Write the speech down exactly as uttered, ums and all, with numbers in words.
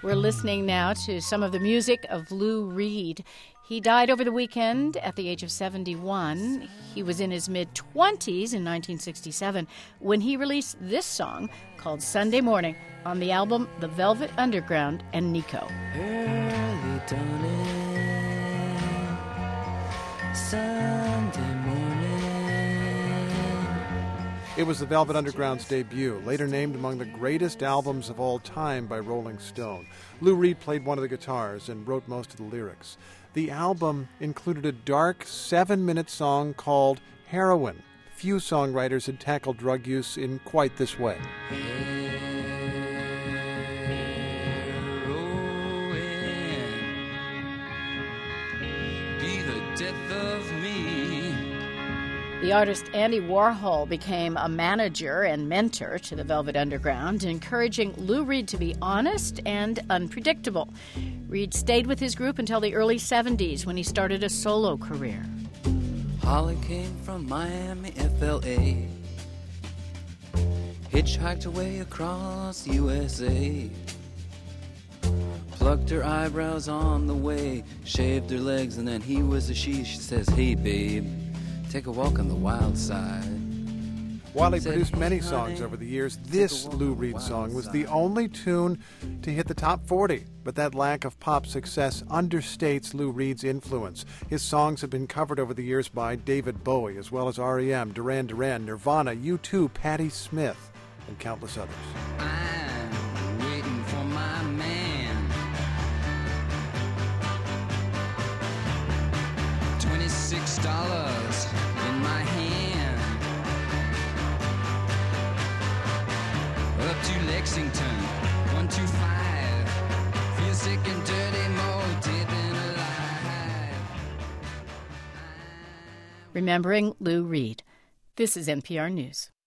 We're listening now to some of the music of Lou Reed. He died over the weekend at the age of seventy-one. He was in his mid-twenties in nineteen sixty-seven when he released this song called Sunday Morning on the album The Velvet Underground and Nico. Early dawning, Sunday morning. It was the Velvet Underground's debut, later named among the greatest albums of all time by Rolling Stone. Lou Reed played one of the guitars and wrote most of the lyrics. The album included a dark seven-minute song called Heroin. Few songwriters had tackled drug use in quite this way. Be the death of me. The artist Andy Warhol became a manager and mentor to the Velvet Underground, encouraging Lou Reed to be honest and unpredictable. Reed stayed with his group until the early seventies when he started a solo career. Holly came from Miami, F L A. Hitchhiked away across U S A. Plucked her eyebrows on the way, shaved her legs, and then he was a she. She says, "Hey, babe, take a walk on the wild side." While he produced many songs over the years, this Lou Reed song was the only tune to hit the top forty. But that lack of pop success understates Lou Reed's influence. His songs have been covered over the years by David Bowie, as well as R E M, Duran Duran, Nirvana, U two, Patti Smith, and countless others. I'm waiting for my man. twenty-six dollars in my hand. Up to Lexington, one two five. Feel sick and dirty, more dead than alive. Remembering Lou Reed. This is N P R News.